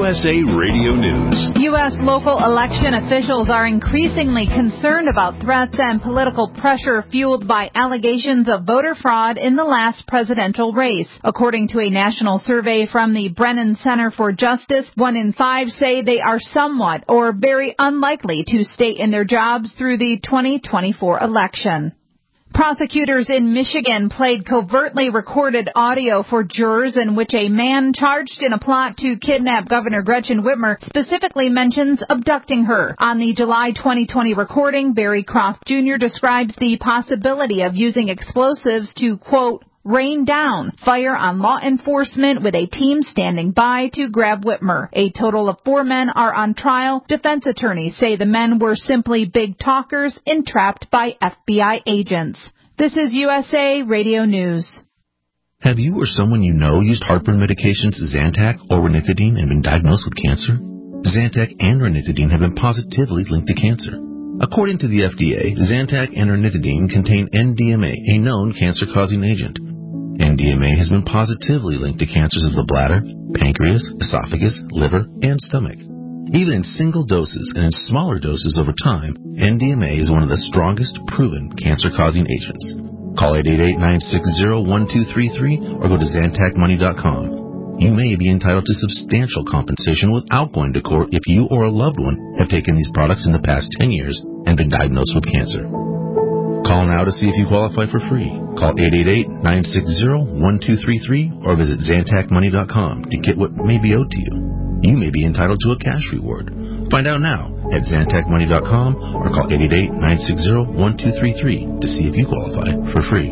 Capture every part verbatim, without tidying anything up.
S A Radio News. U S local election officials are increasingly concerned about threats and political pressure fueled by allegations of voter fraud in the last presidential race. According to a national survey from the Brennan Center for Justice, one in five say they are somewhat or very unlikely to stay in their jobs through the twenty twenty-four election. Prosecutors in Michigan played covertly recorded audio for jurors in which a man charged in a plot to kidnap Governor Gretchen Whitmer specifically mentions abducting her. On the July twenty twenty recording, Barry Croft Junior describes the possibility of using explosives to, quote, rain down fire on law enforcement with a team standing by to grab Whitmer. A total of four men are on trial. Defense attorneys say the men were simply big talkers entrapped by F B I agents. This is U S A Radio News. Have you or someone you know used heartburn medications Zantac or ranitidine and been diagnosed with cancer? Zantac and ranitidine have been positively linked to cancer. According to the F D A, Zantac and ranitidine contain N D M A, a known cancer-causing agent. N D M A has been positively linked to cancers of the bladder, pancreas, esophagus, liver, and stomach. Even in single doses and in smaller doses over time, N D M A is one of the strongest proven cancer-causing agents. Call eight eight eight, nine six zero, one two three three or go to Zantac Money dot com. You may be entitled to substantial compensation without going to court if you or a loved one have taken these products in the past ten years and been diagnosed with cancer. Call now to see if you qualify for free. Call eight eight eight, nine six zero, one two three three or visit Zantac Money dot com to get what may be owed to you. You may be entitled to a cash reward. Find out now at Zantac Money dot com or call eight eight eight, nine six zero, one two three three to see if you qualify for free.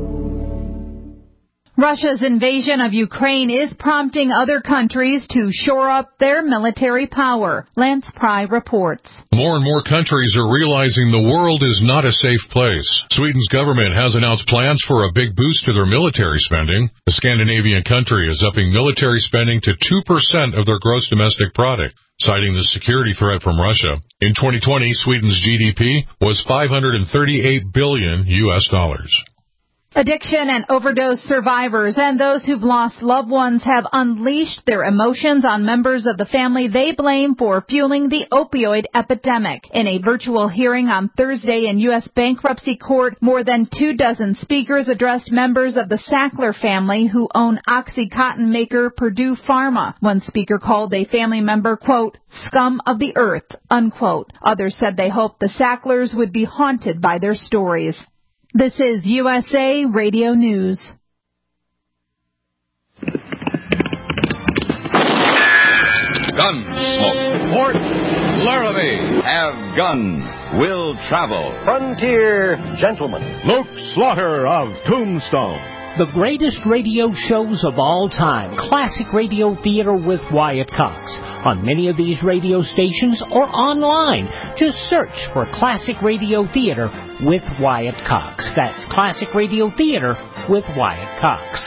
Russia's invasion of Ukraine is prompting other countries to shore up their military power. Lance Pry reports. More and more countries are realizing the world is not a safe place. Sweden's government has announced plans for a big boost to their military spending. The Scandinavian country is upping military spending to two percent of their gross domestic product, citing the security threat from Russia. In twenty twenty, Sweden's G D P was five hundred thirty-eight billion U S dollars. Addiction and overdose survivors and those who've lost loved ones have unleashed their emotions on members of the family they blame for fueling the opioid epidemic. In a virtual hearing on Thursday in U S bankruptcy court, more than two dozen speakers addressed members of the Sackler family who own OxyContin maker Purdue Pharma. One speaker called a family member, quote, scum of the earth, unquote. Others said they hoped the Sacklers would be haunted by their stories. This is U S A Radio News. Gunsmoke. Port Laramie. Have gun. Will travel. Frontier Gentleman. Luke Slaughter of Tombstone. The greatest radio shows of all time. Classic Radio Theater with Wyatt Cox. On many of these radio stations or online. Just search for Classic Radio Theater with Wyatt Cox. That's Classic Radio Theater with Wyatt Cox.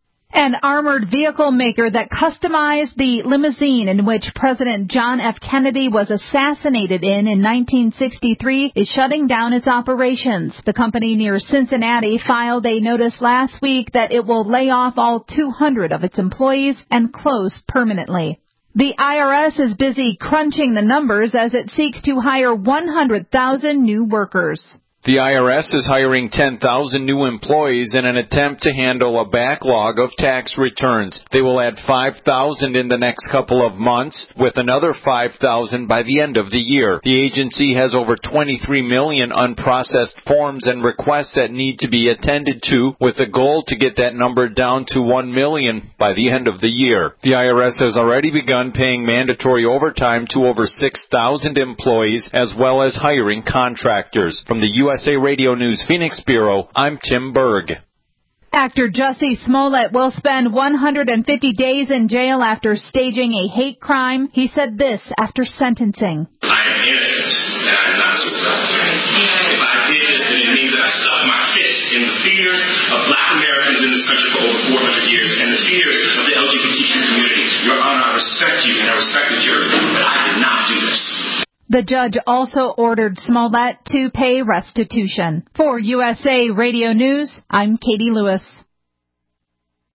An armored vehicle maker that customized the limousine in which President John F. Kennedy was assassinated in in nineteen sixty-three is shutting down its operations. The company near Cincinnati filed a notice last week that it will lay off all two hundred of its employees and close permanently. The I R S is busy crunching the numbers as it seeks to hire one hundred thousand new workers. The I R S is hiring ten thousand new employees in an attempt to handle a backlog of tax returns. They will add five thousand in the next couple of months, with another five thousand by the end of the year. The agency has over twenty-three million unprocessed forms and requests that need to be attended to, with a goal to get that number down to one million by the end of the year. The I R S has already begun paying mandatory overtime to over six thousand employees, as well as hiring contractors. From the U S A Radio News Phoenix Bureau, I'm Tim Berg. Actor Jussie Smollett will spend one hundred fifty days in jail after staging a hate crime. He said this after sentencing. I am innocent, and I am not successful. If I did this, then it means that I stuck my fist in the fears of black Americans in this country for over four hundred years, and the fears of the L G B T Q community. Your Honor, I respect you, and I respect the jury, but I did not do this. The judge also ordered Smollett to pay restitution. For U S A Radio News, I'm Katie Lewis.